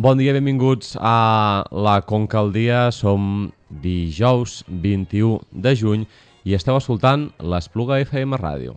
Bon dia, benvinguts a la Conca al Dia. Som dijous 21 de juny i esteu escoltant l'Espluga FM Ràdio.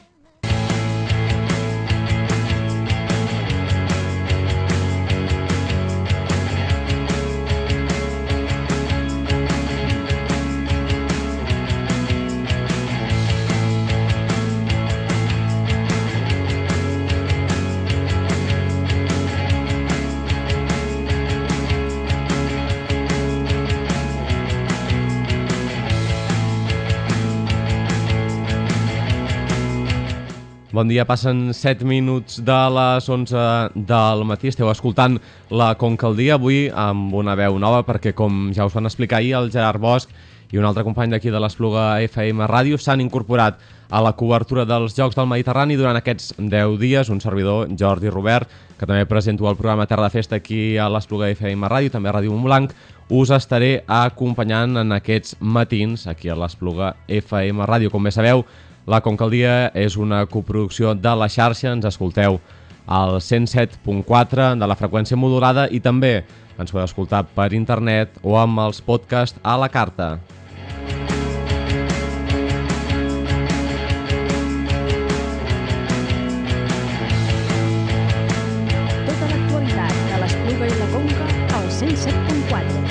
Bon dia, passen 7 minuts de les 11 del matí. Esteu escoltant la Conca al Dia, avui amb una veu nova, perquè com ja us van explicar ahir, el Gerard Bosch i un altre company d'aquí de l'Espluga FM Ràdio s'han incorporat a la cobertura dels Jocs del Mediterrani durant aquests 10 dies. Un servidor, Jordi Robert, que també presento el programa Terra de Festa aquí a l'Espluga FM Ràdio, també a Ràdio Montblanc, us estaré acompanyant en aquests matins aquí a l'Espluga FM Ràdio. Com bé sabeu, la Conca al Dia és una coproducció de la xarxa. Ens escolteu al 107.4 de la freqüència modulada i també ens podeu escoltar per internet o amb els podcasts a la carta. Tota l'actualitat de l'Espluga i la Conca al 107.4.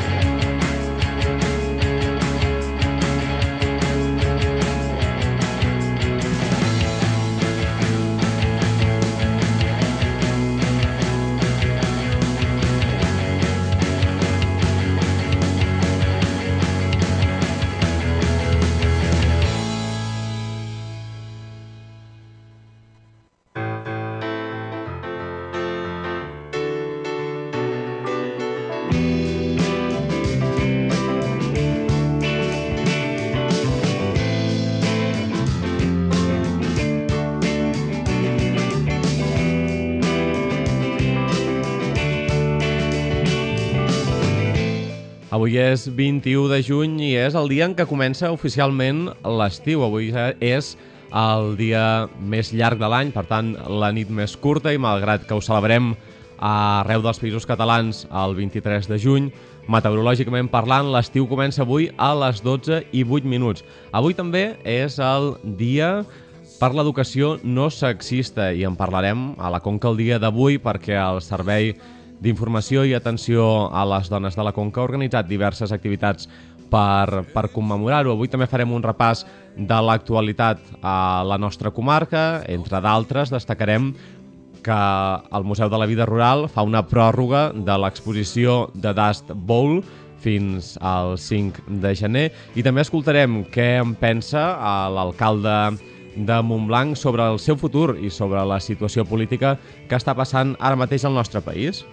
Avui és 21 de juny i és el dia en què comença oficialment l'estiu. Avui és el dia més llarg de l'any, per tant, la nit més curta, i malgrat que ho celebrem arreu dels països catalans el 23 de juny, meteorològicament parlant, l'estiu comença avui a les 12:08. Avui també és el dia per l'educació no sexista i en parlarem a la Conca al Dia d'avui, perquè el Servei d'Informació i Atenció a les Dones de la Conca ha organitzat diverses activitats per commemorar-ho. Avui també farem un repàs de l'actualitat a la nostra comarca. Entre d'altres, destacarem que el Museu de la Vida Rural fa una pròrroga de l'exposició de Dust Bowl fins al 5 de gener i també escoltarem què en pensa l'alcalde de Montblanc sobre el seu futur i sobre la situació política que està passant ara mateix al nostre país.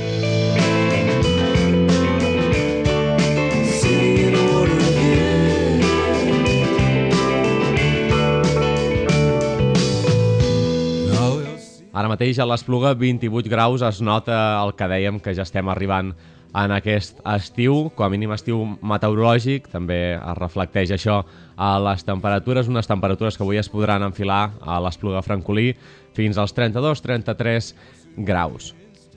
Ara mateix a l'Espluga 28 graus, es nota el que dèiem, que ja estem arribant en aquest estiu, com a mínim estiu meteorològic. També es reflecteix això a les temperatures, unes temperatures que avui es podran enfilar a l'Espluga Francolí fins als 32-33 graus.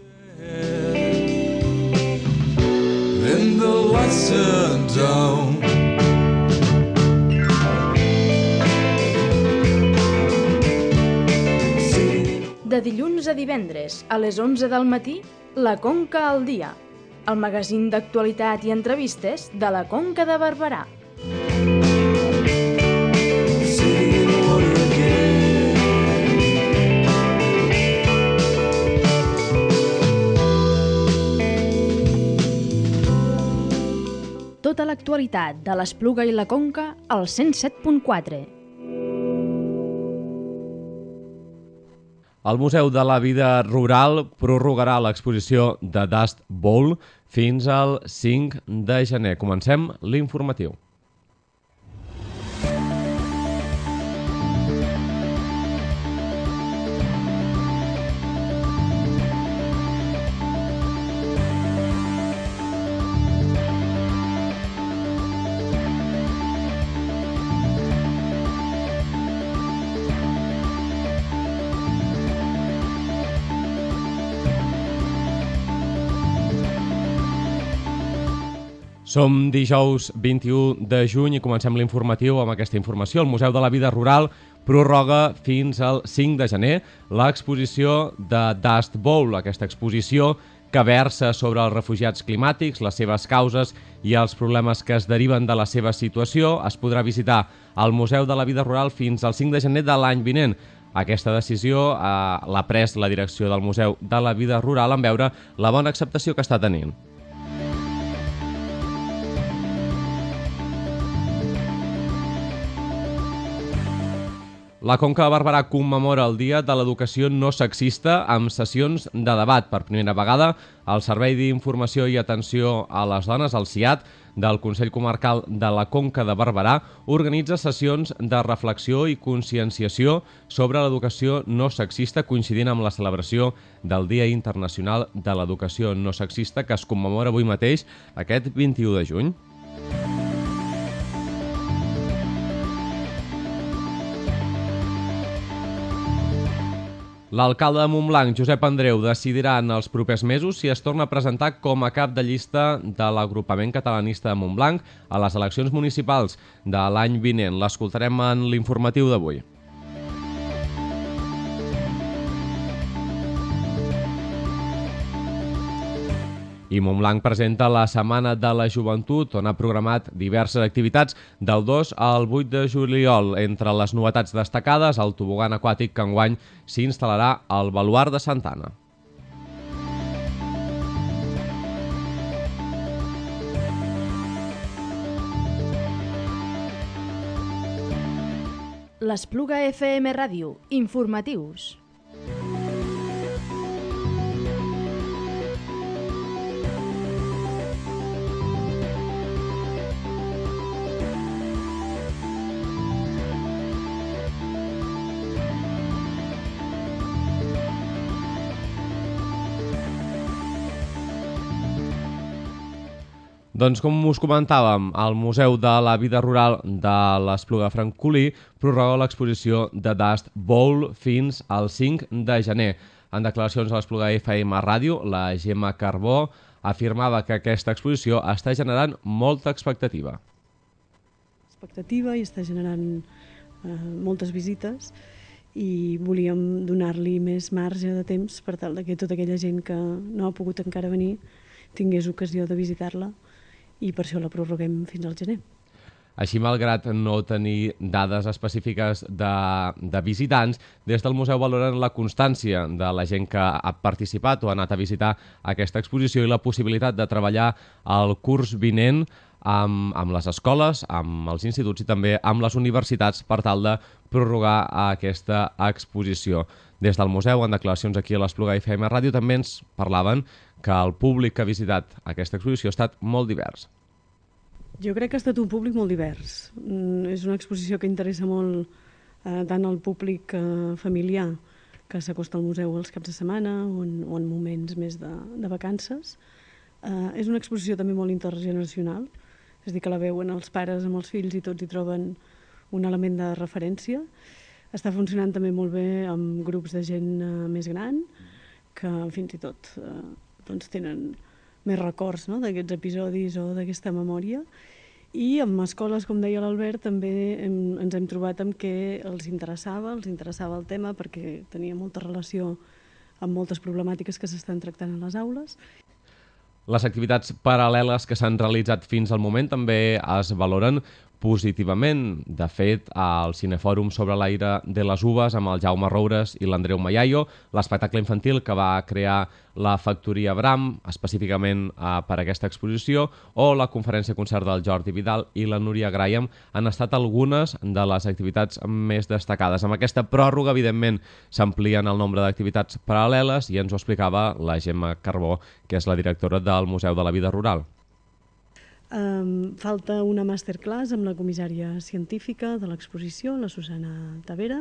De dilluns a divendres, a les 11 del matí, la Conca al Dia, el magazín d'actualitat i entrevistes de la Conca de Barberà. Tota l'actualitat de l'Espluga i la Conca al 107.4. El Museu de la Vida Rural prorrogarà l'exposició de Dust Bowl fins al 5 de gener. Comencem l'informatiu. Som dijous 21 de juny i comencem l'informatiu amb aquesta informació. El Museu de la Vida Rural prorroga fins al 5 de gener l'exposició de Dust Bowl, aquesta exposició que versa sobre els refugiats climàtics, les seves causes i els problemes que es deriven de la seva situació. Es podrà visitar el Museu de la Vida Rural fins al 5 de gener de l'any vinent. Aquesta decisió l'ha pres la direcció del Museu de la Vida Rural en veure la bona acceptació que està tenint. La Conca de Barberà commemora el Dia de l'Educació No Sexista amb sessions de debat. Per primera vegada, el Servei d'Informació i Atenció a les Dones, el SIAD, del Consell Comarcal de la Conca de Barberà, organitza sessions de reflexió i conscienciació sobre l'educació no sexista, coincidint amb la celebració del Dia Internacional de l'Educació No Sexista, que es commemora avui mateix, aquest 21 de juny. L'alcalde de Montblanc, Josep Andreu, decidirà en els propers mesos si es torna a presentar com a cap de llista de l'agrupament catalanista de Montblanc a les eleccions municipals de l'any vinent. L'escoltarem en l'informatiu d'avui. I Montblanc presenta la Setmana de la Joventut, on ha programat diverses activitats del 2 al 8 de juliol. Entre les novetats destacades, el tobogan aquàtic que enguany s'instal·larà al Baluard de Santa Anna. L'Espluga FM Ràdio. Informatius. Doncs com us comentàvem, el Museu de la Vida Rural de l'Espluga de Francolí prorroga l'exposició de Dust Bowl fins al 5 de gener. En declaracions a l'Espluga FM Ràdio, la Gemma Carbó afirmava que aquesta exposició està generant molta expectativa. I està generant moltes visites i volíem donar-li més marge de temps per tal que tota aquella gent que no ha pogut encara venir tingués ocasió de visitar-la, i per això la prorroguem fins al gener. Així, malgrat no tenir dades específiques de visitants, des del museu valoren la constància de la gent que ha participat o ha anat a visitar aquesta exposició i la possibilitat de treballar el curs vinent amb les escoles, amb els instituts i també amb les universitats per tal de prorrogar aquesta exposició. Des del museu, en declaracions aquí a l'Espluga FM Ràdio, també ens parlaven que el públic que ha visitat aquesta exposició ha estat molt divers. Jo crec que ha estat un públic molt divers. És una exposició que interessa molt tant al públic familiar que s'acosta al museu els caps de setmana o en moments més de vacances. És una exposició també molt intergeneracional, és a dir, que la veuen els pares amb els fills i tots hi troben un element de referència. Està funcionant també molt bé amb grups de gent més gran, que fins i tot tenen més records d'aquests episodis o d'aquesta memòria. I amb escoles, com deia l'Albert, també ens hem trobat amb que els interessava el tema perquè tenia molta relació amb moltes problemàtiques que s'estan tractant a les aules. Les activitats paral·leles que s'han realitzat fins al moment també es valoren positivament. De fet, al Cinefòrum sobre l'aire de les uves amb el Jaume Roures i l'Andreu Mayayo, l'espectacle infantil que va crear la Factoria Bram, específicament per aquesta exposició, o la conferència-concert del Jordi Vidal i la Núria Graham han estat algunes de les activitats més destacades. Amb aquesta pròrroga, evidentment, s'amplien el nombre d'activitats paral·leles i ens ho explicava la Gemma Carbó, que és la directora del Museu de la Vida Rural. Falta una masterclass amb la comissària científica de l'exposició, la Susana Tavera.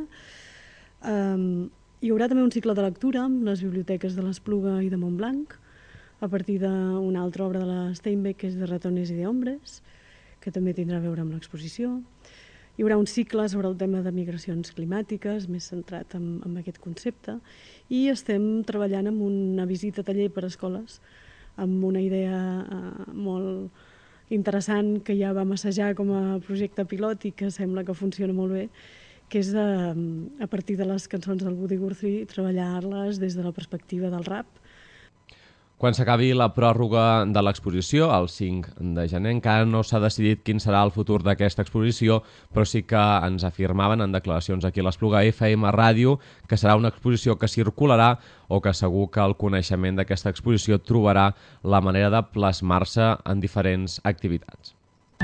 Hi haurà també un cicle de lectura amb les biblioteques de l'Espluga i de Montblanc, a partir d'una altra obra de la Steinbeck, que és de Ratones i de Hombres, que també tindrà a veure amb l'exposició. Hi haurà un cicle sobre el tema de migracions climàtiques, més centrat en aquest concepte, i estem treballant amb una visita taller per a escoles, amb una idea molt interessant que ja vam assajar com a projecte pilot i que sembla que funciona molt bé, que és a partir de les cançons del Woody Guthrie treballar-les des de la perspectiva del rap. Quan s'acabi la pròrroga de l'exposició, el 5 de gener, encara no s'ha decidit quin serà el futur d'aquesta exposició, però sí que ens afirmaven en declaracions aquí a l'Espluga FM Ràdio que serà una exposició que circularà o que segur que el coneixement d'aquesta exposició trobarà la manera de plasmar-se en diferents activitats.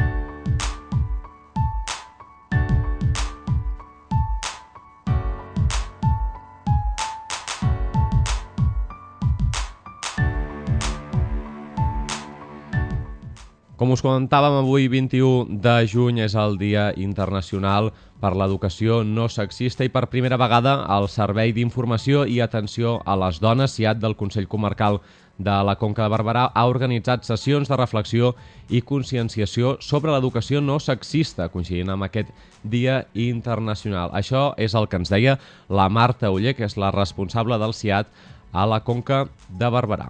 Com us comentàvem, avui 21 de juny és el Dia Internacional per l'Educació No Sexista i per primera vegada el Servei d'Informació i Atenció a les Dones, SIAD del Consell Comarcal de la Conca de Barberà, ha organitzat sessions de reflexió i conscienciació sobre l'educació no sexista, coincidint amb aquest Dia Internacional. Això és el que ens deia la Marta Oller, que és la responsable del SIAD a la Conca de Barberà.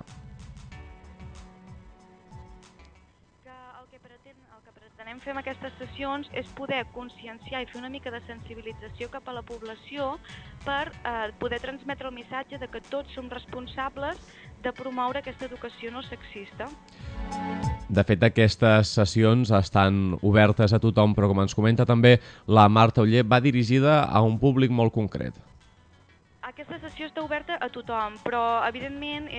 Fer amb aquestes sessions és poder conscienciar i fer una mica de sensibilització cap a la població per poder transmetre el missatge de que tots som responsables de promoure aquesta educació no sexista. De fet, aquestes sessions estan obertes a tothom, però com ens comenta també la Marta Oller, va dirigida a un públic molt concret. Aquesta sessió està oberta a tothom, però evidentment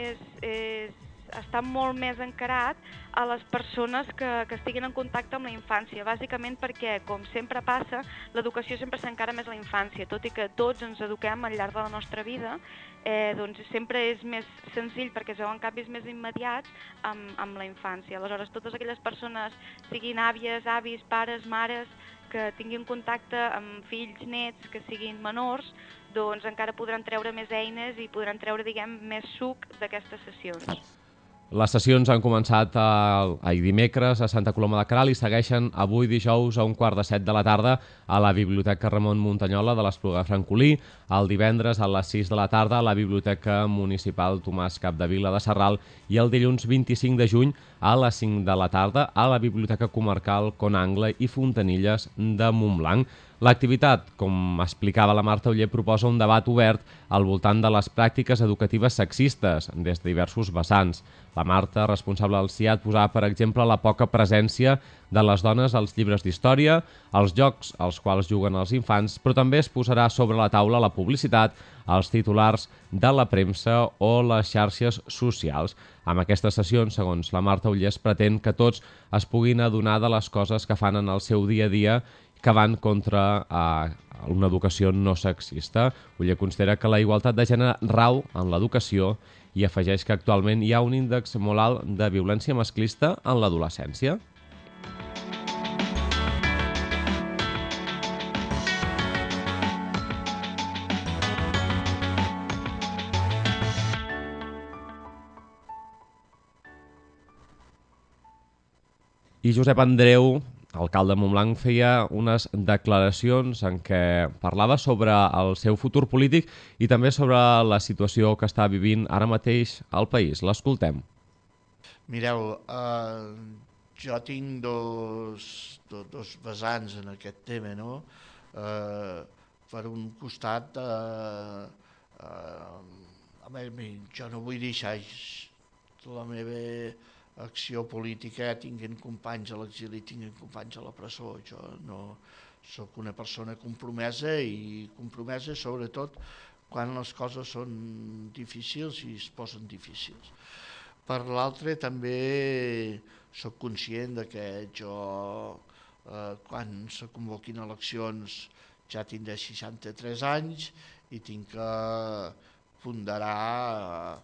està molt més encarat a les persones que estiguin en contacte amb la infància, bàsicament perquè, com sempre passa, l'educació sempre s'encara més a la infància, tot i que tots ens eduquem al llarg de la nostra vida, doncs sempre és més senzill perquè es veuen canvis més immediats amb la infància. Aleshores, totes aquelles persones, siguin àvies, avis, pares, mares, que tinguin contacte amb fills, nets, que siguin menors, doncs encara podran treure més eines i podran treure, diguem, més suc d'aquestes sessions. Les sessions han començat ahir dimecres a Santa Coloma de Queralt i segueixen avui dijous a 7:15 de la tarda a la Biblioteca Ramon Muntanyola de l'Espluga de Francolí, el divendres a les 6 de la tarda a la Biblioteca Municipal Tomàs Capdevila de Sarral i el dilluns 25 de juny a les 5 de la tarda a la Biblioteca Comarcal Conangle i Fontanilles de Montblanc. L'activitat, com explicava la Marta Oller, proposa un debat obert al voltant de les pràctiques educatives sexistes des de diversos vessants. La Marta, responsable del SIAD, posava, per exemple, la poca presència de les dones als llibres d'història, als jocs als quals juguen els infants, però també es posarà sobre la taula la publicitat, els titulars de la premsa o les xarxes socials. Amb aquestes sessions, segons la Marta Oller, es pretén que tots es puguin adonar de les coses que fan en el seu dia a dia que van contra una educació no sexista. Oller considera que la igualtat de gènere rau en l'educació i afegeix que actualment hi ha un índex molt alt de violència masclista en l'adolescència. I Josep Andreu, alcalde de Montblanc, feia unes declaracions en què parlava sobre el seu futur polític i també sobre la situació que està vivint ara mateix al país. L'escoltem. Mireu, jo tinc dos vessants en aquest tema, no? Per un costat, jo no vull deixar la meva acció política tinguent companys a l'exili, tinguent companys a la presó. Jo no sóc una persona compromesa i compromesa sobretot quan les coses són difícils i es posen difícils. Per l'altre també sóc conscient que jo quan se convoquin eleccions ja tindré 63 anys i tinc que ponderar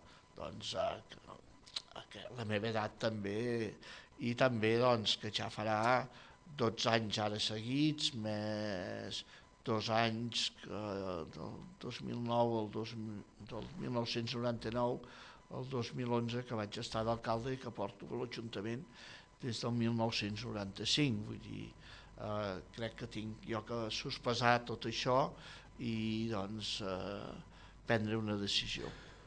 la meva edat també, i també que ja farà 12 anys ara seguits, més 2 anys del 2009 del 1999 al 2011 que vaig estar d'alcalde i que porto a l'Ajuntament des del 1995. Vull dir, crec que tinc jo que sospesar tot això i prendre una decisió.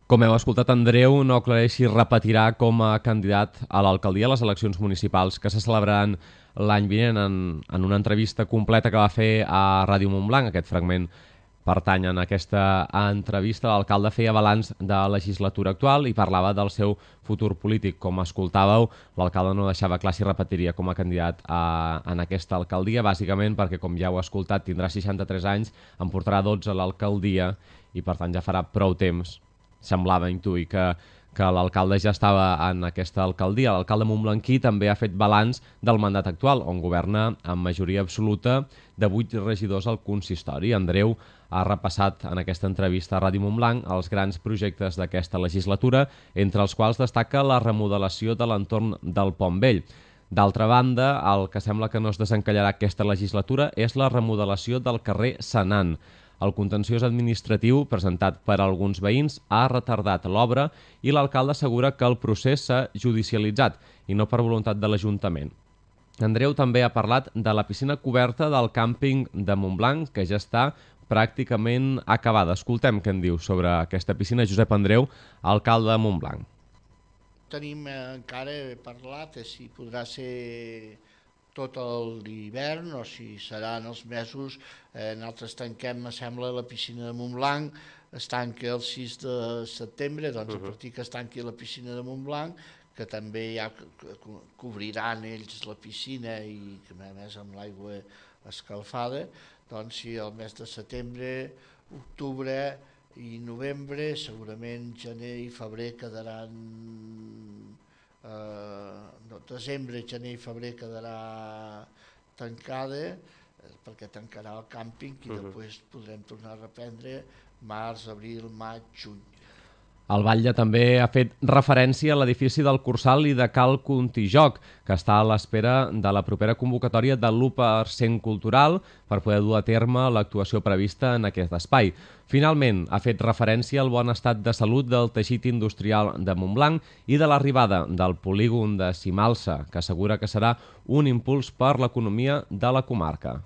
Com heu escoltat, Andreu no aclareix si repetirà com a candidat a l'alcaldia a les eleccions municipals que se celebraran l'any vinent. En una entrevista completa que va fer a Ràdio Montblanc, aquest fragment pertany en aquesta entrevista, l'alcalde feia balanç de la legislatura actual i parlava del seu futur polític. Com escoltàveu, l'alcalde no deixava clar si repetiria com a candidat en aquesta alcaldia, bàsicament perquè, com ja heu escoltat, tindrà 63 anys, en portarà 12 a l'alcaldia i, per tant, ja farà prou temps. Semblava intuir que l'alcalde ja estava en aquesta alcaldia. L'alcalde montblanquí també ha fet balanç del mandat actual, on governa amb majoria absoluta de 8 regidors al consistori. Andreu ha repassat en aquesta entrevista a Ràdio Montblanc els grans projectes d'aquesta legislatura, entre els quals destaca la remodelació de l'entorn del Pont Vell. D'altra banda, el que sembla que no es desencallarà aquesta legislatura és la remodelació del carrer Senan. El contenciós administratiu presentat per alguns veïns ha retardat l'obra i l'alcalde assegura que el procés s'ha judicialitzat i no per voluntat de l'Ajuntament. Andreu també ha parlat de la piscina coberta del càmping de Montblanc, que ja està pràcticament acabada. Escoltem què en diu sobre aquesta piscina Josep Andreu, alcalde de Montblanc. Tenim encara parlat si podrà ser tot l'hivern o si seran els mesos. Nosaltres tanquem, me sembla, la piscina de Montblanc, es tanca el 6 de setembre, doncs a partir que es tanqui la piscina de Montblanc, que també ja cobriran ells la piscina i que a més amb l'aigua escalfada, doncs sí, el mes de setembre, octubre i novembre, segurament gener i febrer quedaran... desembre, gener i febrer quedarà tancada perquè tancarà el càmping i després podrem tornar a reprendre març, abril, maig, juny. El batlle també ha fet referència a l'edifici del Cursal i de Cal Contijoc, que està a l'espera de la propera convocatòria de l'1% cultural per poder dur a terme l'actuació prevista en aquest espai. Finalment, ha fet referència al bon estat de salut del teixit industrial de Montblanc i de l'arribada del polígon de Simalsa, que assegura que serà un impuls per l'economia de la comarca.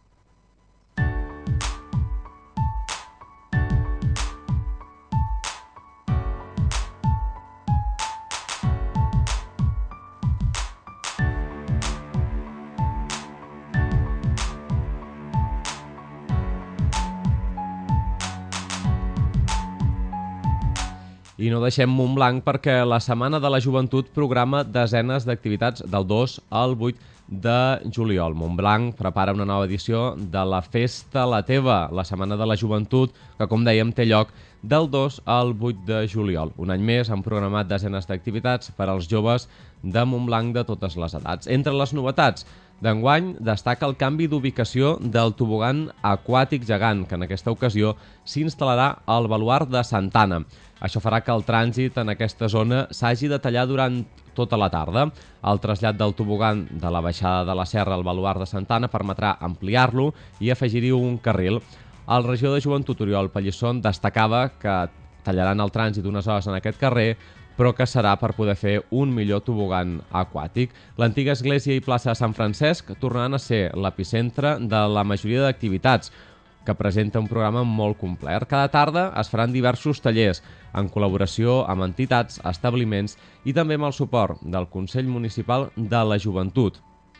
I no deixem Montblanc perquè la Setmana de la Joventut programa desenes d'activitats del 2 al 8 de juliol. Montblanc prepara una nova edició de la Festa la Teva, la Setmana de la Joventut, que, com dèiem, té lloc del 2 al 8 de juliol. Un any més han programat desenes d'activitats per als joves de Montblanc de totes les edats. Entre les novetats d'enguany destaca el canvi d'ubicació del tobogan aquàtic gegant, que en aquesta ocasió s'instal·larà al baluard de Santa Anna. Això farà que el trànsit en aquesta zona s'hagi de tallar durant tota la tarda. El trasllat del tobogan de la baixada de la serra al baluard de Santa Anna permetrà ampliar-lo i afegir-hi un carril. El regidor de Joventut, Oriol Pellisson, destacava que tallaran el trànsit unes hores en aquest carrer, però que serà per poder fer un millor tobogan aquàtic. L'antiga església i plaça de Sant Francesc tornaran a ser l'epicentre de la majoria d'activitats, que presenta un programa molt complet. Cada tarda es faran diversos tallers en col·laboració amb entitats, establiments i també amb el suport del Consell Municipal de la Joventut.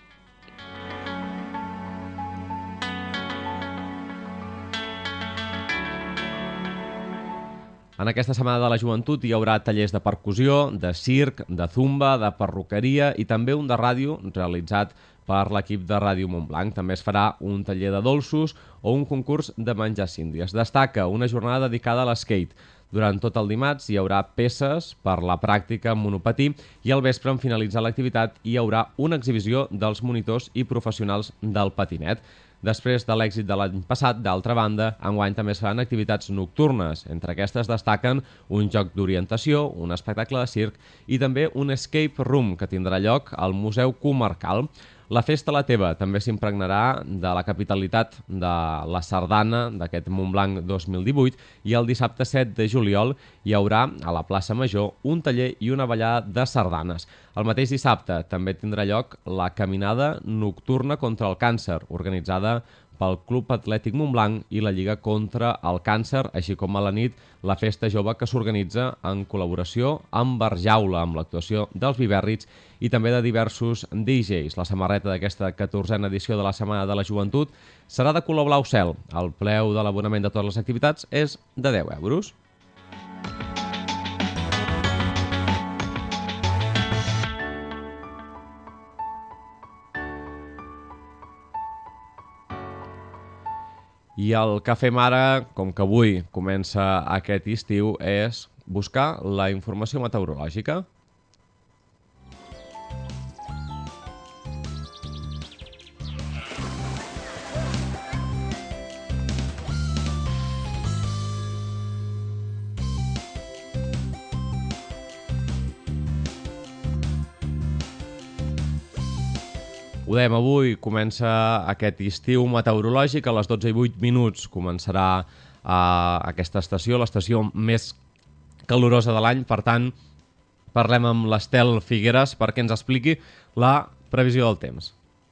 En aquesta Setmana de la Joventut hi haurà tallers de percussió, de circ, de zumba, de perruqueria i també un de ràdio realitzat per l'equip de Ràdio Montblanc. També es farà un taller de dolços o un concurs de menjar síndies. Destaca una jornada dedicada a l'skate. Durant tot el dimarts hi haurà peces per la pràctica en monopatí i al vespre, en finalitzar l'activitat, hi haurà una exhibició dels monitors i professionals del patinet. Després de l'èxit de l'any passat, d'altra banda, enguany també es faran activitats nocturnes. Entre aquestes destaquen un joc d'orientació, un espectacle de circ i també un escape room que tindrà lloc al Museu Comarcal. La Festa la Teva també s'impregnarà de la capitalitat de la sardana d'aquest Montblanc 2018 i el dissabte 7 de juliol hi haurà a la plaça Major un taller i una ballada de sardanes. El mateix dissabte també tindrà lloc la caminada nocturna contra el càncer, organitzada pel Club Atlètic Montblanc i la Lliga contra el Càncer, així com a la nit la Festa Jove que s'organitza en col·laboració amb Barjaula, amb l'actuació dels Vivèrrits i també de diversos DJs. La samarreta d'aquesta 14a edició de la Setmana de la Joventut serà de color blau cel. El preu de l'abonament de totes les activitats és de 10 euros. I el que fem ara, com que avui comença aquest estiu, és buscar la informació meteorològica. Ho dèiem, avui comença aquest estiu meteorològic. A les 12:08 començarà aquesta estació, l'estació més calorosa de l'any. Per tant, parlem amb l'Estel Figueres perquè ens expliqui la previsió del temps.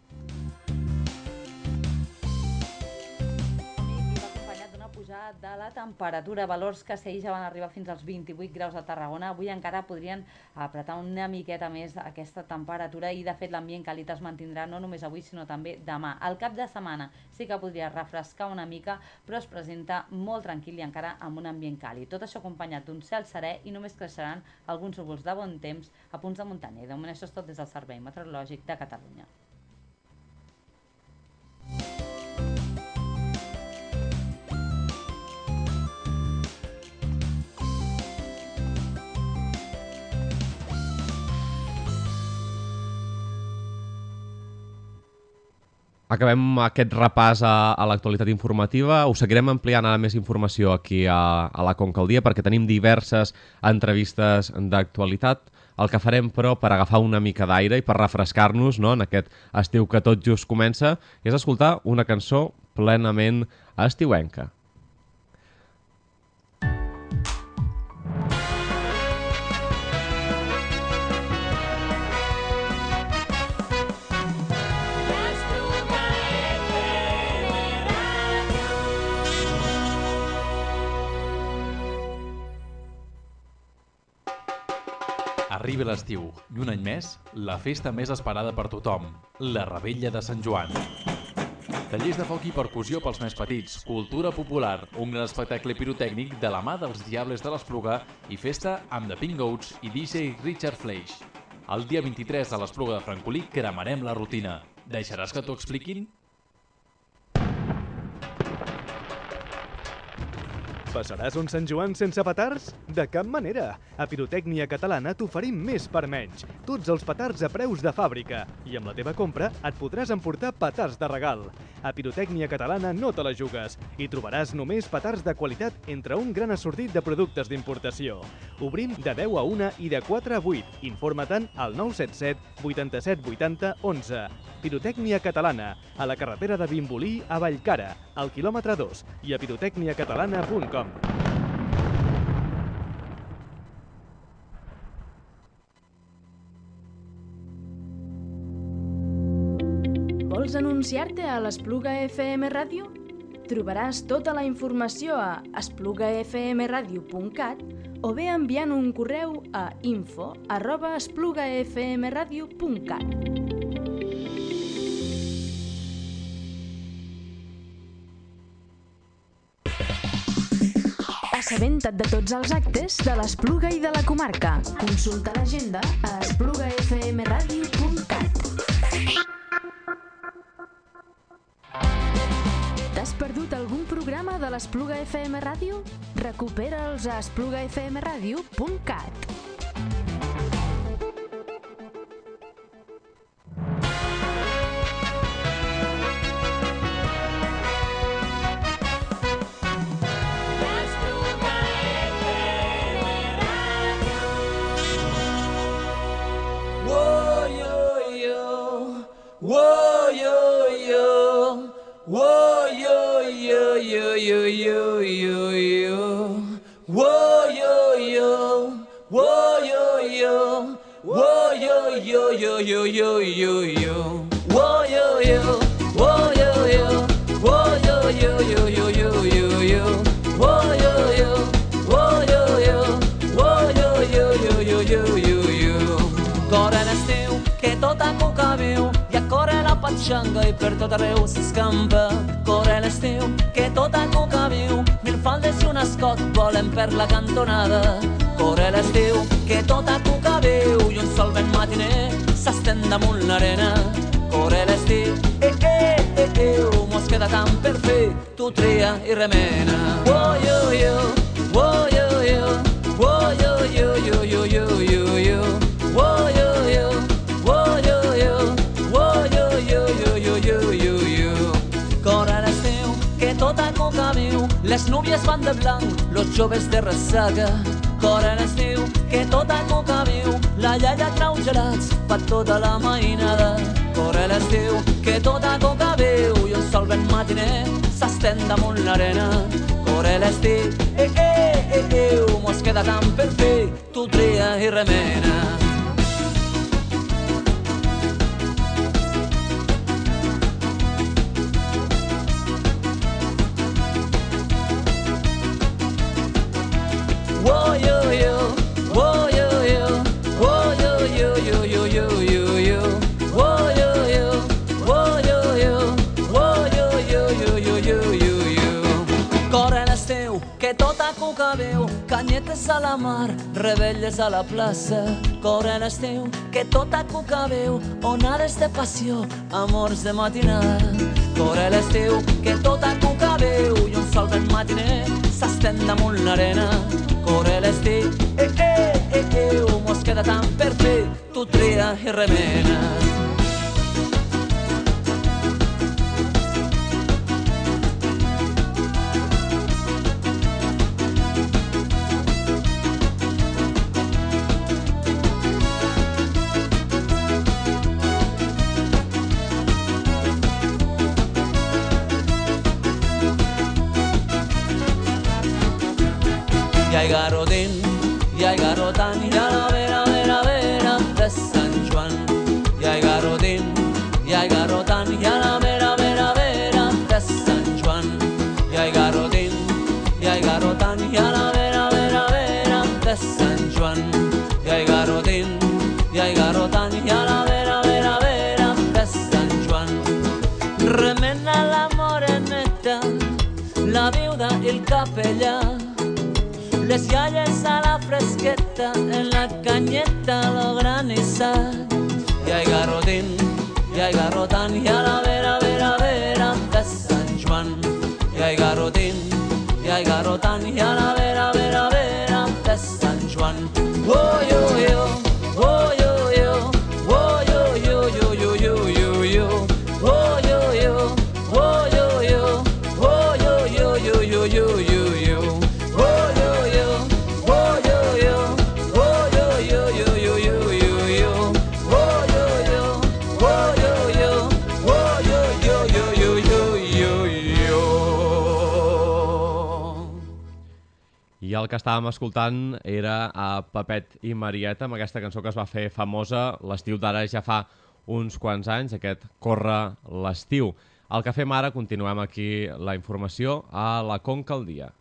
De la temperatura, valors que ahir ja van arribar fins als 28 graus a Tarragona. Avui encara podrien apretar una miqueta més aquesta temperatura i de fet l'ambient càlid es mantindrà no només avui sinó també demà. Al cap de setmana sí que podria refrescar una mica, però es presenta molt tranquil i encara amb un ambient càlid. Tot això acompanyat d'un cel serè i només creixeran alguns núvols de bon temps a punts de muntanya. I de moment això és tot des del Servei Meteorològic de Catalunya. Acabem aquest repàs a l'actualitat informativa. Us seguirem ampliant ara més informació aquí a la Conca al Dia perquè tenim diverses entrevistes d'actualitat. El que farem, però, per agafar una mica d'aire i per refrescar-nos, no, en aquest estiu que tot just comença, és escoltar una cançó plenament estiuenca. Arriba l'estiu i un any més, la festa més esperada per tothom, la Revetlla de Sant Joan. Tallers de foc i percussió pels més petits, cultura popular, un gran espectacle pirotècnic de la mà dels Diables de l'Espluga i festa amb The Pink Goats i DJ Richard Fleisch. El dia 23 a l'Espluga de Francolí cremarem la rutina. Deixaràs que t'ho expliquin? Passaràs un Sant Joan sense petards? De cap manera! A Pirotècnia Catalana t'oferim més per menys. Tots els petards a preus de fàbrica. I amb la teva compra et podràs emportar petards de regal. A Pirotècnia Catalana no te la jugues. Hi trobaràs només petards de qualitat entre un gran assortit de productes d'importació. Obrim de 10 a 1 i de 4 a 8. Informa-te'n al 977 87 80 11. Pirotècnia Catalana, a la carretera de Vimbodí a Vallcara, al quilòmetre 2 i a pirotecniacatalana.com. Vols anunciar-te a l'Espluga FM Ràdio? Trobaràs tota la informació a esplugafmradio.cat o bé enviant un correu a info@esplugafmradio.cat. Assabenta't de tots els actes de l'Espluga i de la comarca. Consulta l'agenda a esplugafmradio.cat. T'has perdut algun programa de l'Espluga FM Ràdio? Recupera'ls a esplugafmradio.cat. Whoa, xanga i per tot arreu s'escampa. Corre l'estiu, que tota cuca viu, mil faldes i un escot volen per la cantonada. Corre l'estiu, que tota cuca viu i un sol vent matiner s'estén damunt l'arena. Corre l'estiu, mos queda tant per fer, tu tria i remena. Oh, yo, yo, oh, yo, yo, oh, yo, yo, yo, yo, yo, yo, yo, oh, yo, yo, oh, yo, yo, oh, yo, yo, yo, yo, yo, yo, yo. Corre l'estiu, que tota coca viu, les núvies van de blanc, los joves de ressaca. Corre l'estiu, que tota coca viu, la iaia trau gelats, fa tota la mainada. Corre l'estiu, que tota coca viu i un sol vent matiner s'estén damunt l'arena. Corre l'estiu, mos queda tant per fer, tu tria i remena. Oh, yo, yo, oh, yo, yo, oh, yo, yo, yo, yo, yo, yo, yo, oh, yo, yo, oh, yo, yo, oh, yo, yo, yo, yo, yo, yo, yo. Corre l'estiu, que tota cuca viu, canyetes a la mar, rebelles a la plaça. Corre l'estiu, que tota cuca viu, onades de passió, amors de matinada. Corre l'estiu, que tota cuca viu i un sol vent matiner s'estén damunt l'arena. Corre l'estiu, mos queda tant per fer, tu tria i remena. I ai garotin, i ai garotan, i a la vera de Sant Joan. I ai garotin, i ai garotan, i a la vera de Sant Joan. I ai garotin, i ai garotan, i a la vera de Sant Joan. I ai garotin, i ai garotan, i a la vera de Sant Joan. Remena la moreneta, la viuda i el capellà, les iaies a la fresqueta, en la canyeta lo granissat. I ai garotin, i ai garotan, i a la vera de Sant Joan. I ai garotin, i ai garotan, i a la vera de Sant Joan. Oh, yo, yo, oh, yo, yo, oh, yo, yo, yo, yo, yo, yo, yo, oh, yo, yo, oh, yo, yo, oh, yo, yo, yo, yo, yo, yo, yo. I el que estàvem escoltant era a Pepet i Marieta, amb aquesta cançó que es va fer famosa l'estiu d'ara ja fa uns quants anys, aquest Corre l'estiu. El que fem ara, continuem aquí la informació a la Conca al dia.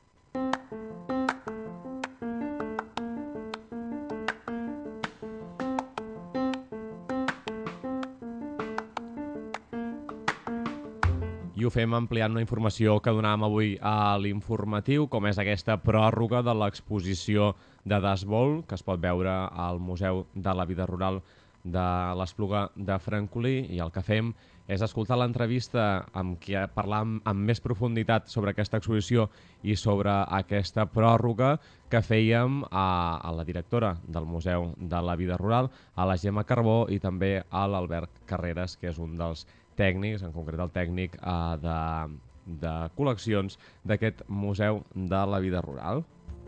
I ho fem ampliant una informació que donàvem avui a l'informatiu, com és aquesta pròrroga de l'exposició de Dasbol, que es pot veure al Museu de la Vida Rural de l'Espluga de Francolí. I el que fem és escoltar l'entrevista amb qui parlam amb més profunditat sobre aquesta exposició i sobre aquesta pròrroga que fèiem a la directora del Museu de la Vida Rural, a la Gemma Carbó, i també a l'Albert Carreras, que és un dels tècnics, en concret el tècnic de col·leccions d'aquest Museu de la Vida Rural.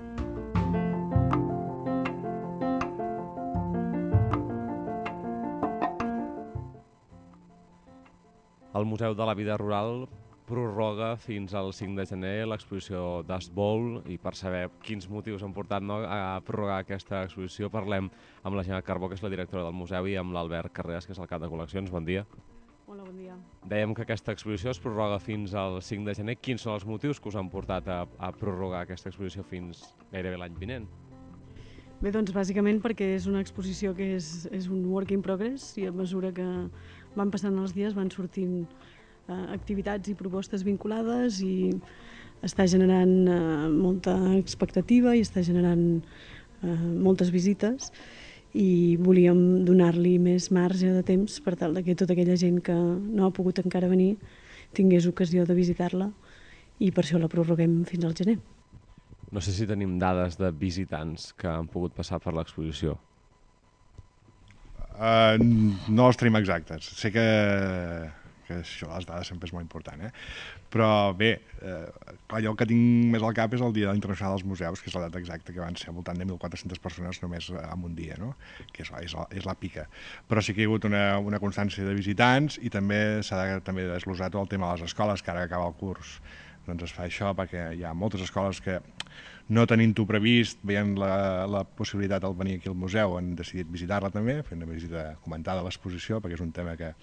El Museu de la Vida Rural prorroga fins al 5 de gener l'exposició Dasbol, i per saber quins motius han portat a prorrogar aquesta exposició parlem amb la Gemma Carbó, que és la directora del museu, i amb l'Albert Carreras, que és el cap de col·leccions. Bon dia. Hola, bon dia. Dèiem que aquesta exposició es prorroga fins al 5 de gener. Quins són els motius que us han portat a prorrogar aquesta exposició fins gairebé l'any vinent? Bé, doncs bàsicament perquè és una exposició que és un work in progress, i a mesura que van passant els dies, van sortint activitats i propostes vinculades i està generant molta expectativa i està generant moltes visites i volíem donar-li més marge de temps per tal que tota aquella gent que no ha pogut encara venir tingués ocasió de visitar-la i per això la prorroguem fins al gener. No sé si tenim dades de visitants que han pogut passar per l'exposició. No els tenim exactes. Sé que això, les dades sempre és molt important, Però bé, clar, jo el que tinc més al cap és el Dia Internacional dels Museus, que és la data exacta, que van ser al voltant de 1.400 persones només en un dia, no? Que és la pica. Però sí que hi ha hagut una constància de visitants i també s'ha també desglosat el tema de les escoles, que ara que acaba el curs doncs es fa això, perquè hi ha moltes escoles que no tenint-ho previst, veient la possibilitat de venir aquí al museu, han decidit visitar-la també, fent una visita comentada a l'exposició, perquè és un tema que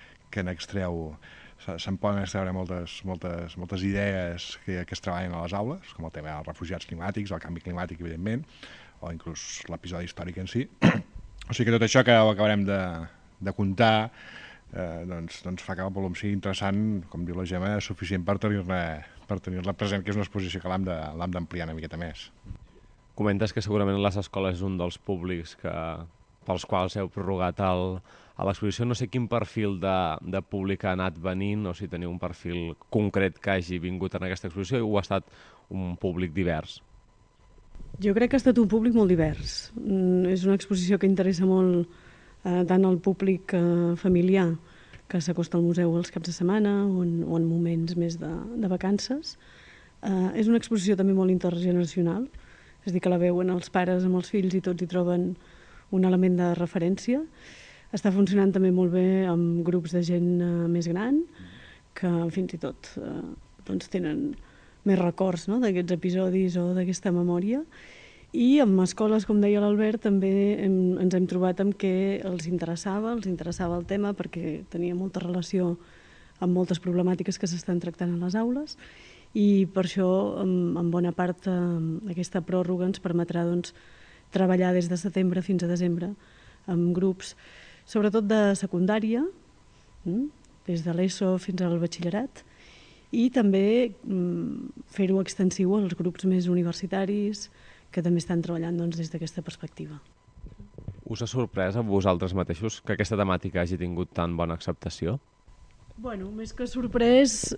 se'n poden extreure moltes idees que es treballen a les aules, com el tema dels refugiats climàtics, el canvi climàtic, evidentment, o inclús l'episodi històric en si. O sigui que tot això que acabarem de contar doncs fa que el volum sigui interessant, com diu la Gemma, suficient per tenir-la present, que és una exposició que l'hem d'ampliar una miqueta més. Comentes que segurament les escoles és un dels públics pels quals heu prorrogat a l'exposició. No sé quin perfil de públic ha anat venint, o si teniu un perfil concret que hagi vingut en aquesta exposició, o ha estat un públic divers? Jo crec que ha estat un públic molt divers. És una exposició que interessa molt tant al públic familiar, que s'acosta al museu els caps de setmana o en moments més de vacances. És una exposició també molt intergeneracional, és a dir, que la veuen els pares amb els fills i tots hi troben un element de referència. Està funcionant també molt bé amb grups de gent més gran, que fins i tot tenen més records d'aquests episodis o d'aquesta memòria. I amb escoles, com deia l'Albert, també ens hem trobat amb que els interessava el tema perquè tenia molta relació amb moltes problemàtiques que s'estan tractant a les aules i per això, en bona part, aquesta pròrroga ens permetrà treballar des de setembre fins a desembre amb grups, sobretot de secundària, des de l'ESO fins al batxillerat, i també fer-ho extensiu als grups més universitaris que també estan treballant des d'aquesta perspectiva. Us ha sorprès a vosaltres mateixos que aquesta temàtica hagi tingut tan bona acceptació? Bueno, més que sorprès,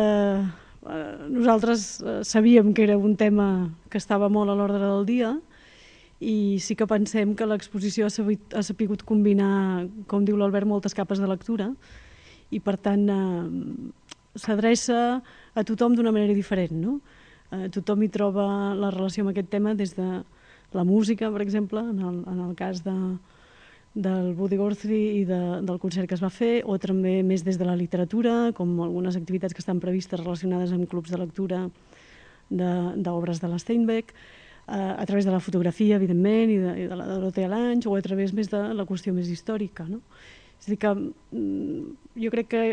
nosaltres sabíem que era un tema que estava molt a l'ordre del dia i sí que pensem que l'exposició ha sapigut combinar, com diu l'Albert, moltes capes de lectura i per tant s'adreça a tothom d'una manera diferent, no? Tothom hi troba la relació amb aquest tema des de la música, per exemple, en el cas del Woody Guthrie i del concert que es va fer, o també més des de la literatura, com algunes activitats que estan previstes relacionades amb clubs de lectura d'obres de l'Steinbeck, a través de la fotografia, evidentment, i de la Dorothea Lange, o a través més de la qüestió més històrica, no? És a dir que jo crec que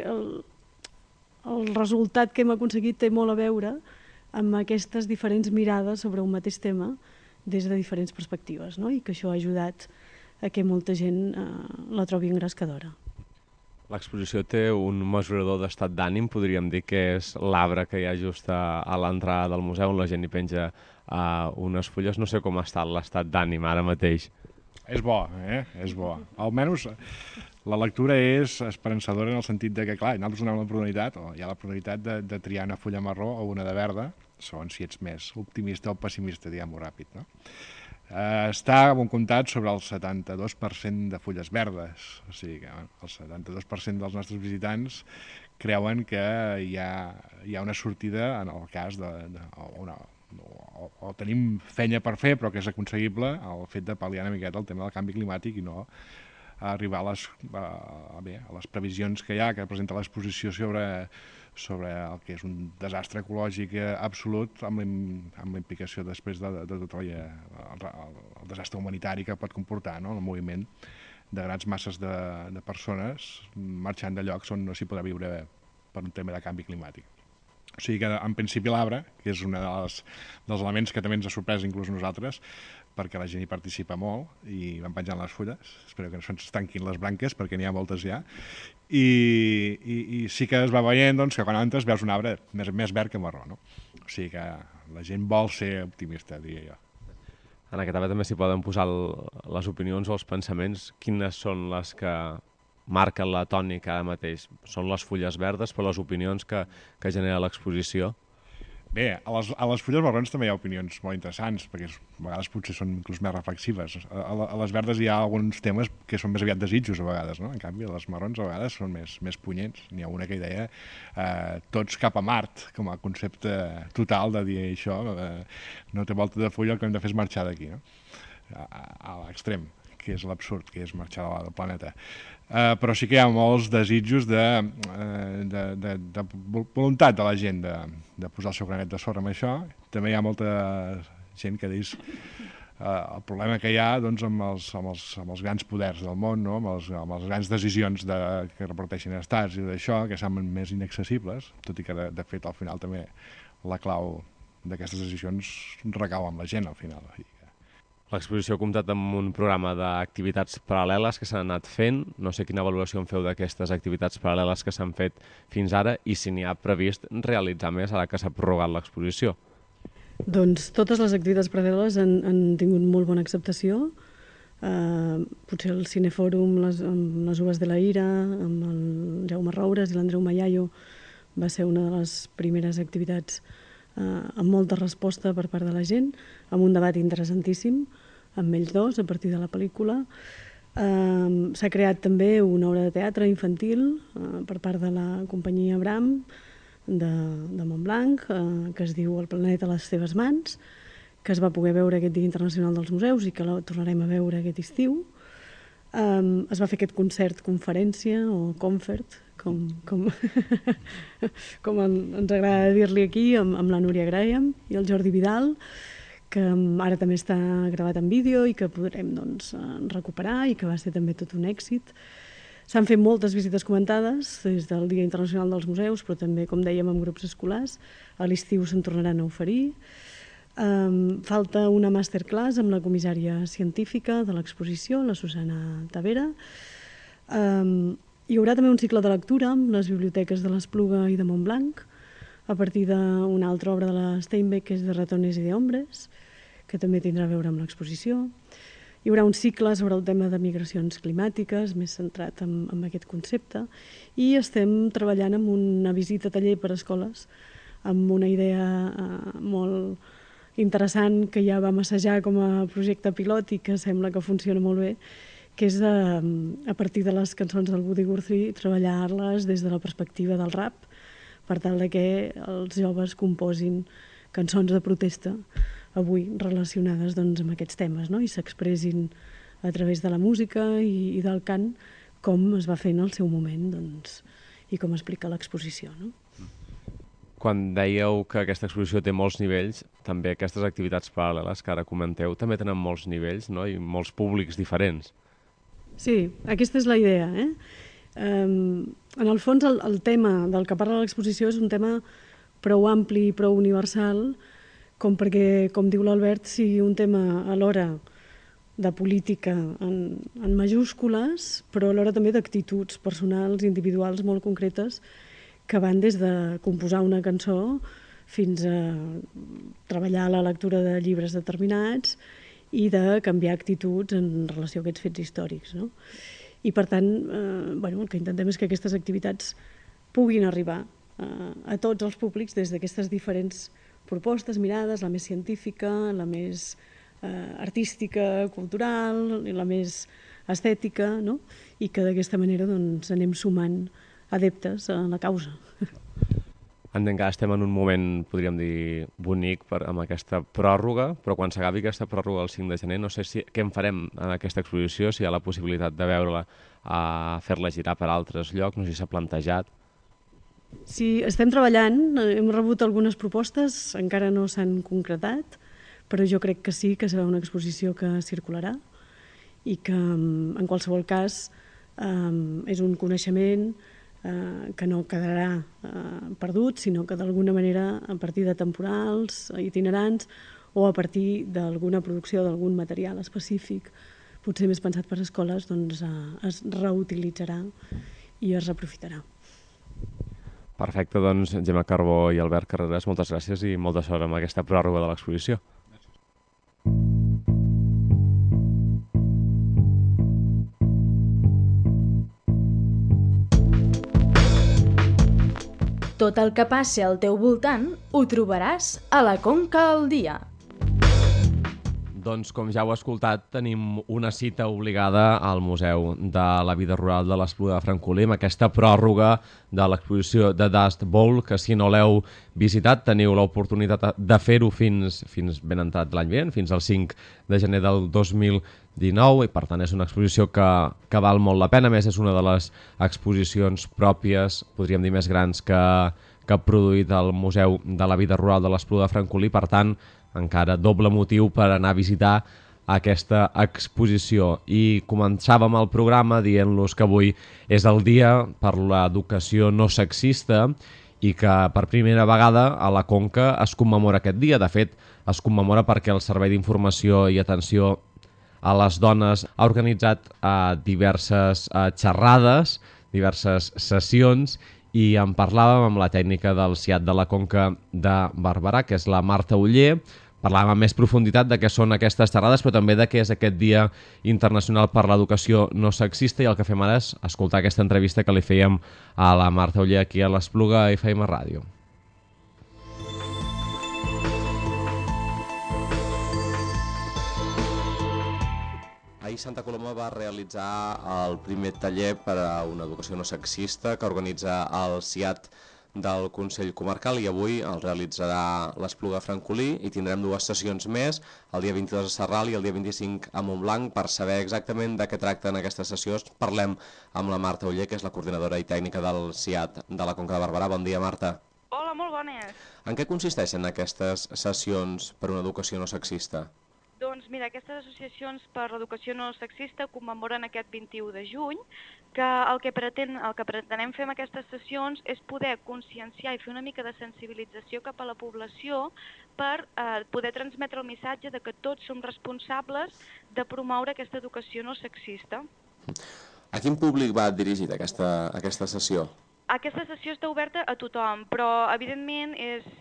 el resultat que hem aconseguit té molt a veure amb aquestes diferents mirades sobre un mateix tema des de diferents perspectives, no? I que això ha ajudat a que molta gent la trobi engrescadora. L'exposició té un mesurador d'estat d'ànim, podríem dir que és l'arbre que hi ha just a l'entrada del museu on la gent hi penja unes fulles. No sé com ha estat l'estat d'ànim ara mateix. És bo, és bo. Almenys la lectura és esperançadora en el sentit de que, clar, nosaltres donem l'oportunitat, o hi ha l'oportunitat de triar una fulla marró o una de verda, segons si ets més optimista o pessimista, diguem-ho ràpid, no? Està ben comptat sobre el 72% de fulles verdes, o sigui que el 72% dels nostres visitants creuen que hi ha una sortida en el cas o tenim feina per fer, però que és aconseguible el fet de pal·liar una miqueta el tema del canvi climàtic i no arribar a les previsions que hi ha, que presenta l'exposició sobre el que és un desastre ecològic absolut amb la implicació després de tot el desastre humanitari que pot comportar, no? El moviment de grans masses de persones marxant de llocs on no s'hi podrà viure per un tema de canvi climàtic. O sigui que, en principi, l'arbre, que és un dels elements que també ens ha sorprès inclús nosaltres, perquè la gent hi participa molt i van penjant les fulles. Espero que no se'ns tanquin les branques perquè n'hi ha moltes ja. I sí que es va veient doncs, que quan entres veus un arbre més verd que marró, no? O sigui que la gent vol ser optimista, diria jo. En aquest arbre també s'hi poden posar les opinions o els pensaments. Quines són les que marquen la tònica ara mateix? Són les fulles verdes, però les opinions que genera l'exposició? Bé, a les fulles marrons també hi ha opinions molt interessants, perquè a vegades potser són inclús més reflexives. A les verdes hi ha alguns temes que són més aviat desitjos a vegades, no? En canvi, a les marrons a vegades són més punyents. N'hi ha una que hi deia tots cap a Mart, com a concepte total de dir això, no té volta de fulla, el que hem de fer és marxar d'aquí, no? A l'extrem, que és l'absurd, que és marxar del planeta. Però sí que hi ha molts desitjos de voluntat de la gent de posar el seu granet de sorra amb això. També hi ha molta gent que dius el problema que hi ha doncs, amb els grans poders del món, no? amb les grans decisions que reparteixen estats i d'això, que semblen més inaccessibles, tot i que de fet al final també la clau d'aquestes decisions recau amb la gent al final. L'exposició ha comptat amb un programa d'activitats paral·leles que s'han anat fent. No sé quina valoració en feu d'aquestes activitats paral·leles que s'han fet fins ara i si n'hi ha previst realitzar més ara que s'ha prorrogat l'exposició. Doncs totes les activitats paral·leles han tingut molt bona acceptació. Potser el Cinefòrum, amb les Uves de la Ira, amb el Jaume Roures i l'Andreu Mayayo, va ser una de les primeres activitats amb molta resposta per part de la gent, amb un debat interessantíssim, amb ells dos, a partir de la pel·lícula. S'ha creat també una obra de teatre infantil per part de la companyia Bram de Montblanc, que es diu El planeta a les teves mans, que es va poder veure aquest Dia Internacional dels Museus i que la tornarem a veure aquest estiu. Es va fer aquest concert-conferència o concert, com ens agrada dir-li aquí, amb la Núria Graham i el Jordi Vidal, que ara també està gravat en vídeo i que podrem recuperar i que va ser també tot un èxit. S'han fet moltes visites comentades des del Dia Internacional dels Museus, però també, com dèiem, amb grups escolars. A l'estiu se'n tornaran a oferir. Falta una masterclass amb la comissària científica de l'exposició, la Susana Tavera. Hi haurà també un cicle de lectura amb les biblioteques de l'Espluga i de Montblanc, a partir d'una altra obra de la Steinbeck, que és de Ratones i de Hombres, que també tindrà a veure amb l'exposició. Hi haurà un cicle sobre el tema de migracions climàtiques, més centrat en aquest concepte, i estem treballant amb una visita a taller per a escoles, amb una idea molt interessant que ja vam assajar com a projecte pilot i que sembla que funciona molt bé, que és a partir de les cançons del Woody Guthrie treballar-les des de la perspectiva del rap, per tal que els joves composin cançons de protesta avui relacionades amb aquests temes, no? I s'expressin a través de la música i del cant com es va fer en el seu moment i com explica l'exposició, no? Quan dèieu que aquesta exposició té molts nivells, també aquestes activitats paral·leles que ara comenteu també tenen molts nivells, no? I molts públics diferents. Sí, aquesta és la idea. En el fons, el tema del que parla l'exposició és un tema prou ampli i prou universal com perquè, com diu l'Albert, sigui un tema alhora de política en majúscules, però alhora també d'actituds personals, individuals, molt concretes, que van des de composar una cançó fins a treballar la lectura de llibres determinats i de canviar actituds en relació a aquests fets històrics, no? I per tant, el que intentem és que aquestes activitats puguin arribar a tots els públics des d'aquestes diferents propostes, mirades, la més científica, la més artística, cultural, i la més estètica, no? I que d'aquesta manera anem sumant adeptes a la causa. Entenc que estem en un moment, podríem dir, bonic amb aquesta pròrroga, però quan s'acabi aquesta pròrroga el 5 de gener, no sé què en farem en aquesta exposició, si hi ha la possibilitat de veure-la, fer-la girar per altres llocs, no sé si s'ha plantejat. Sí, estem treballant, hem rebut algunes propostes, encara no s'han concretat, però jo crec que sí, que serà una exposició que circularà i que, en qualsevol cas, és un coneixement que no quedarà perdut, sinó que d'alguna manera, a partir de temporals itinerants, o a partir d'alguna producció, d'algun material específic, potser més pensat per escoles, doncs es reutilitzarà i es reaprofitarà. Perfecte, doncs Gemma Carbó i Albert Carreras, moltes gràcies i molta sort amb aquesta pròrroga de l'exposició. Tot el que passi al teu voltant ho trobaràs a la Conca al Dia. Doncs, com ja heu escoltat, tenim una cita obligada al Museu de la Vida Rural de l'Espluga de Francolí, amb aquesta pròrroga de l'exposició de Dust Bowl, que si no l'heu visitat teniu l'oportunitat de fer-ho fins ben entrat l'any vinent, fins al 5 de gener del 2019, i per tant és una exposició que val molt la pena. A més, és una de les exposicions pròpies, podríem dir més grans, que ha produït el Museu de la Vida Rural de l'Espluga de Francolí. Per tant, encara doble motiu per anar a visitar aquesta exposició. I començàvem el programa dient-los que avui és el dia per l'educació no sexista i que per primera vegada a la Conca es commemora aquest dia. De fet, es commemora perquè el Servei d'Informació i Atenció a les Dones ha organitzat diverses xerrades, diverses sessions, i en parlàvem amb la tècnica del CIAT de la Conca de Barberà, que és la Marta Oller. Parlàvem amb més profunditat de què són aquestes xerrades, però també de què és aquest Dia Internacional per l'Educació no sexista, i el que fem ara és escoltar aquesta entrevista que li fèiem a la Marta Oller aquí a l'Espluga FM Ràdio. Ahir Santa Coloma va realitzar el primer taller per a una educació no sexista que organitza el CIAT del Consell Comarcal, i avui el realitzarà l'Espluga de Francolí, i tindrem dues sessions més, el dia 22 a Sarral i el dia 25 a Montblanc. Per saber exactament de què tracten aquestes sessions, parlem amb la Marta Oller, que és la coordinadora i tècnica del CIAT de la Conca de Barberà. Bon dia, Marta. Hola, molt bones. En què consisteixen aquestes sessions per una educació no sexista? Doncs mira, aquestes associacions per l'educació no sexista commemoren aquest 21 de juny, que el que pretenem fer amb aquestes sessions és poder conscienciar i fer una mica de sensibilització cap a la població per poder transmetre el missatge de que tots som responsables de promoure aquesta educació no sexista. A quin públic va dirigida aquesta sessió? Aquesta sessió està oberta a tothom, però evidentment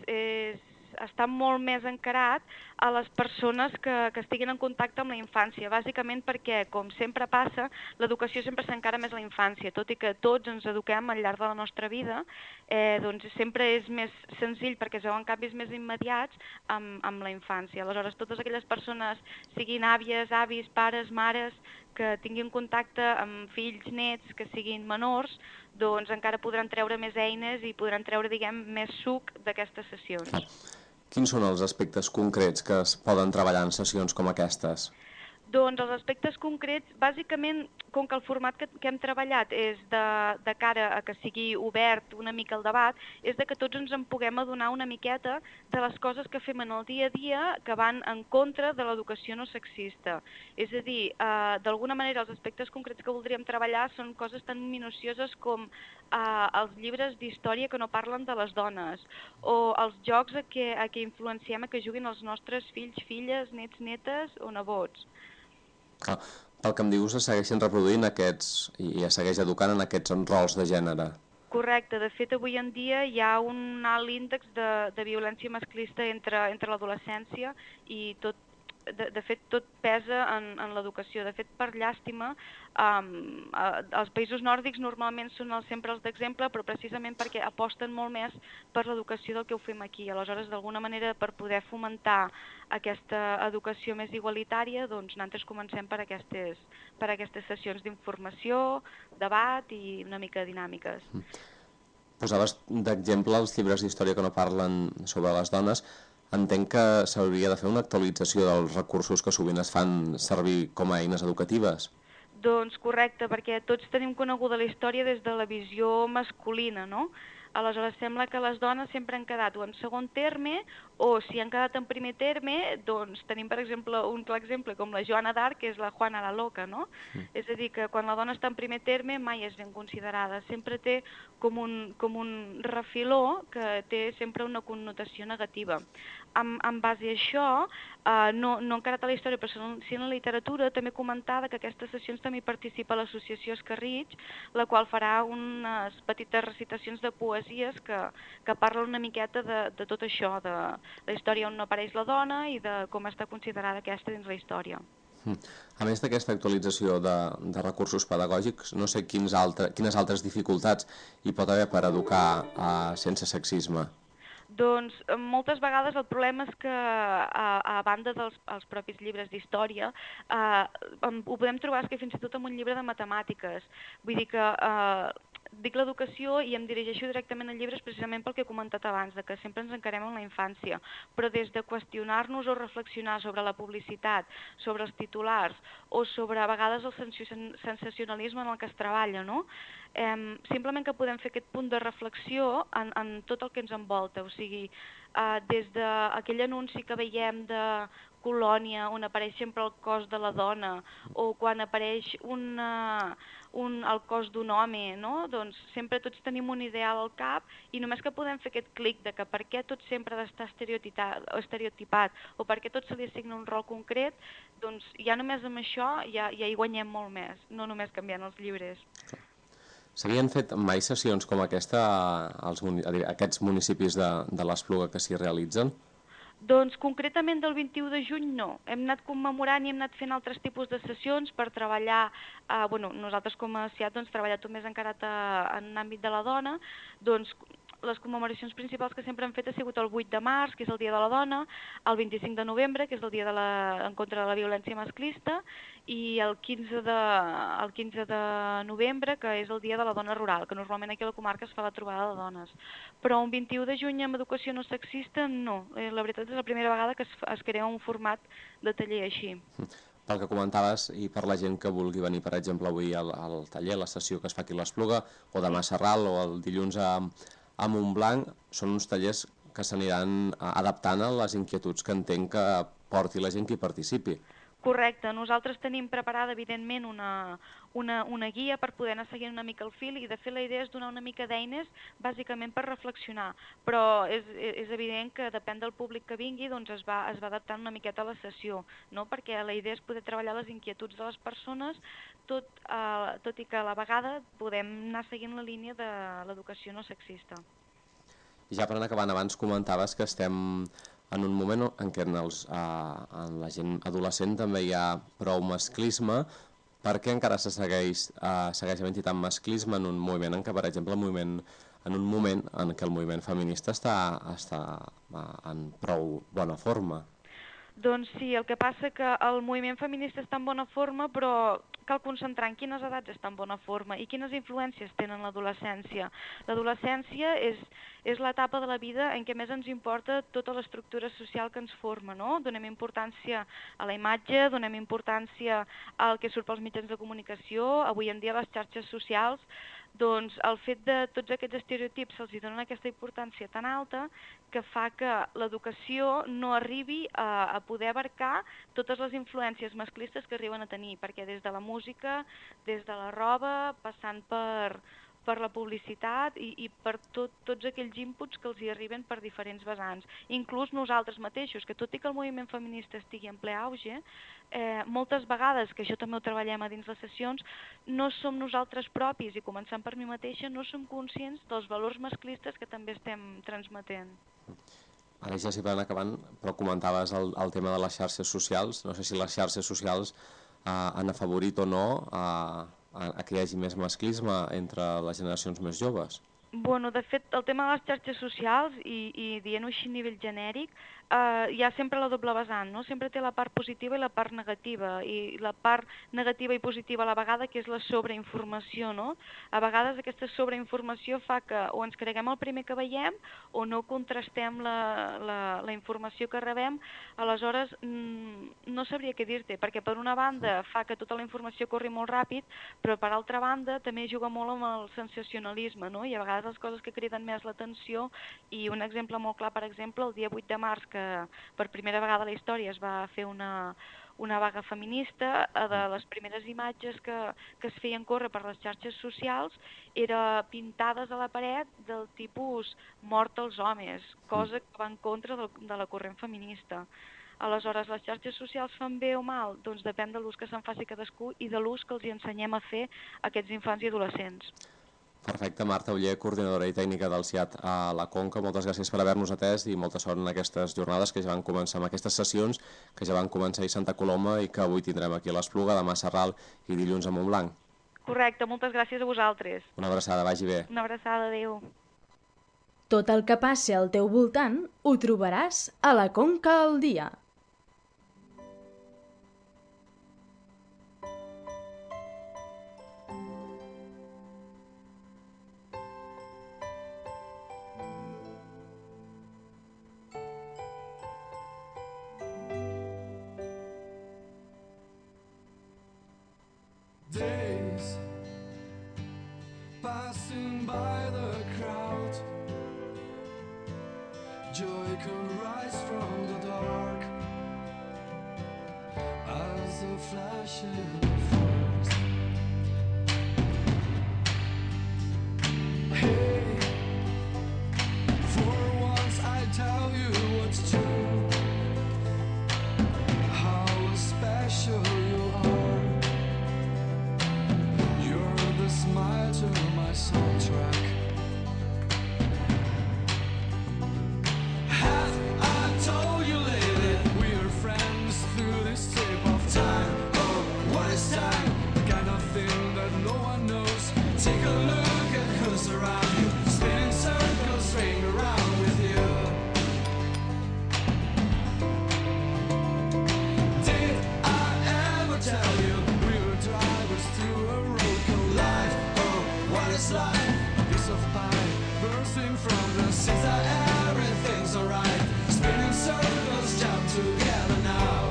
està molt més encarat a les persones que estiguin en contacte amb la infància, bàsicament perquè, com sempre passa, l'educació sempre s'encara més a la infància, tot i que tots ens eduquem al llarg de la nostra vida, doncs sempre és més senzill perquè es veuen canvis més immediats amb la infància. Aleshores, totes aquelles persones, siguin àvies, avis, pares, mares, que tinguin contacte amb fills, nets, que siguin menors, doncs encara podran treure més eines i podran treure, diguem, més suc d'aquestes sessions. Quins són els aspectes concrets que es poden treballar en sessions com aquestes? Doncs els aspectes concrets, bàsicament, com que el format que hem treballat és de cara a que sigui obert una mica el debat, és de que tots ens en puguem adonar una miqueta de les coses que fem en el dia a dia que van en contra de l'educació no sexista. És a dir, d'alguna manera els aspectes concrets que voldríem treballar són coses tan minucioses com els llibres d'història que no parlen de les dones, o els jocs a què influenciem a que juguin els nostres fills, filles, nets, netes o nebots. Pel que em dius, es segueixen reproduint aquests i es segueix educant en aquests rols de gènere. Correcte, de fet avui en dia hi ha un alt índex de violència masclista entre l'adolescència i de fet tot pesa en l'educació. De fet, per llàstima, els països nòrdics normalment són sempre els d'exemple, però precisament perquè aposten molt més per l'educació del que ho fem aquí. Aleshores, d'alguna manera, per poder fomentar aquesta educació més igualitària, doncs nosaltres comencem per aquestes sessions d'informació, debat i una mica dinàmiques. Posaves d'exemple els llibres d'història que no parlen sobre les dones. Entenc que s'hauria de fer una actualització dels recursos que sovint es fan servir com a eines educatives. Doncs correcte, perquè tots tenim coneguda la història des de la visió masculina, no? Aleshores sembla que les dones sempre han quedat o en segon terme o si han quedat en primer terme, doncs tenim per exemple un clar exemple com la Joana d'Arc, que és la Juana la Loca, no? És a dir, que quan la dona està en primer terme mai és ben considerada, sempre té com un refiló que té sempre una connotació negativa. En base a això, no he encarat a la història, però sí en la literatura, també comentada que aquestes sessions també hi participa l'associació Escarritx, la qual farà unes petites recitacions de poesies que parlen una miqueta de tot això, de la història on no apareix la dona i de com està considerada aquesta dins la història. A més d'aquesta actualització de recursos pedagògics, no sé quines altres dificultats hi pot haver per educar sense sexisme. Doncs moltes vegades el problema és que a banda dels propis llibres d'història ho podem trobar fins i tot en un llibre de matemàtiques. Vull dir que dic l'educació i em dirigeixo directament a llibres precisament pel que he comentat abans, que sempre ens encarem en la infància, però des de qüestionar-nos o reflexionar sobre la publicitat, sobre els titulars o sobre a vegades el sensacionalisme en el que es treballa, no? Simplement que podem fer aquest punt de reflexió en tot el que ens envolta, o sigui, des d'aquell anunci que veiem de Colònia on apareix sempre el cos de la dona o quan apareix el cos d'un home, no? Doncs sempre tots tenim un ideal al cap i només que podem fer aquest clic de que per què tot sempre ha d'estar estereotipat o per què tot se li assigna un rol concret, doncs ja només amb això ja hi guanyem molt més, no només canviant els llibres. S'havien fet mai sessions com aquesta a aquests municipis de l'Espluga que s'hi realitzen? Doncs concretament del 21 de juny no. Hem anat commemorant i hem anat fent altres tipus de sessions per treballar, nosaltres com a SIAT treballar tot més encarat en l'àmbit de la dona, doncs les commemoracions principals que sempre hem fet ha sigut el 8 de març, que és el Dia de la Dona, el 25 de novembre, que és el Dia en contra de la violència masclista, i el 15 de novembre, que és el Dia de la Dona Rural, que normalment aquí a la comarca es fa la trobada de dones. Però un 21 de juny amb educació no sexista, no. La veritat és la primera vegada que es crea un format de taller així. Pel que comentaves, i per la gent que vulgui venir, per exemple, avui al taller, la sessió que es fa aquí a l'Espluga, o demà a Sarral, o el dilluns a Montblanc, són uns tallers que s'aniran adaptant a les inquietuds que entenc que porti la gent que hi participi. Correcte, nosaltres tenim preparada evidentment una guia per poder anar seguint una mica el fil i de fet la idea és donar una mica d'eines bàsicament per reflexionar, però és evident que depèn del públic que vingui doncs es va adaptant una miqueta a la sessió, no? Perquè la idea és poder treballar les inquietuds de les persones tot i que a la vegada podem anar seguint la línia de l'educació no sexista. I ja per anar acabant, abans comentaves que estem en un moment en què en la gent adolescent també hi ha prou masclisme. Per què encara segueix havent-hi tant masclisme en un moviment en què, per exemple, en un moment en què el moviment feminista està en prou bona forma? Doncs sí, el que passa que el moviment feminista està en bona forma, però cal concentrar en quines edats està en bona forma i quines influències tenen l'adolescència. L'adolescència és l'etapa de la vida en què més ens importa tota l'estructura social que ens forma, no? Donem importància a la imatge, donem importància al que surt pels mitjans de comunicació, avui en dia les xarxes socials, doncs el fet de tots aquests estereotips se'ls donen aquesta importància tan alta que fa que l'educació no arribi a poder abarcar totes les influències masclistes que arriben a tenir, perquè des de la música, des de la roba, passant per la publicitat i per tots aquells inputs que els hi arriben per diferents vessants. Inclús nosaltres mateixos, que tot i que el moviment feminista estigui en ple auge, moltes vegades, que això també ho treballem a dins les sessions, no som nosaltres propis, i començant per mi mateixa, no som conscients dels valors masclistes que també estem transmetent. Ara ja s'hi van acabant, però comentaves el tema de les xarxes socials. No sé si les xarxes socials han afavorit o no a que hi hagi més masclisme entre les generacions més joves. Bueno, de fet, el tema de les xarxes socials, i dient-ho així a nivell genèric, hi ha sempre la doble vessant, no? Sempre té la part positiva i la part negativa, i la part negativa i positiva a la vegada, que és la sobreinformació, no? A vegades aquesta sobreinformació fa que o ens creguem el primer que veiem o no contrastem la informació que rebem. Aleshores, no sabria què dir-te, perquè per una banda fa que tota la informació corri molt ràpid, però per altra banda també juga molt amb el sensacionalisme, no? I a vegades les coses que criden més l'atenció, i un exemple molt clar, per exemple, el dia 8 de març, que per primera vegada a la història es va fer una vaga feminista, de les primeres imatges que es feien córrer per les xarxes socials era pintades a la paret del tipus mort als homes, cosa que va en contra de la corrent feminista. Aleshores, les xarxes socials fan bé o mal? Doncs depèn de l'ús que se'n faci cadascú i de l'ús que els ensenyem a fer a aquests infants i adolescents. Perfecte, Marta Oller, coordinadora i tècnica del CIAT a la Conca, moltes gràcies per haver-nos atès i molta sort en aquestes jornades que ja van començar, amb aquestes sessions que ja van començar a Santa Coloma i que avui tindrem aquí a l'Espluga, demà a Sarral i dilluns a Montblanc. Correcte, moltes gràcies a vosaltres. Una abraçada, vagi bé. Una abraçada, adéu. Tot el que passi al teu voltant ho trobaràs a la Conca al dia. Days passing by the crowd, joy can rise from the dark as a flashing force. Hey, for once I tell you what's true, how special you are. The smile to my soundtrack. Have I told you lately we're friends through this trip of time? Oh, what is time? The kind of thing that no one knows. Take a look at who's around you, spinning circles, ring around with you. Did I ever tell you we were drivers through a road? It's like a piece of pie bursting from the center. Everything's alright, spinning circles, jump together now.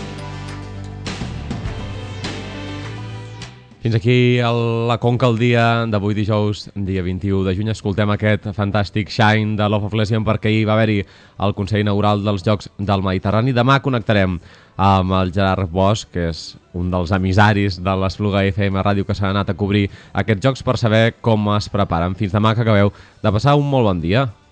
Fins aquí la Conca al dia d'avui dijous, dia 21 de juny. Escoltem aquest fantàstic Shine de Love of Lesbian perquè ahir va haver-hi el Consell Inaugural dels Jocs del Mediterrani. Demà connectarem amb el Gerard Bosch, que és un dels emissaris de l'Espluga FM Ràdio, que s'ha anat a cobrir aquests jocs per saber com es preparen. Fins demà, que acabeu de passar un molt bon dia.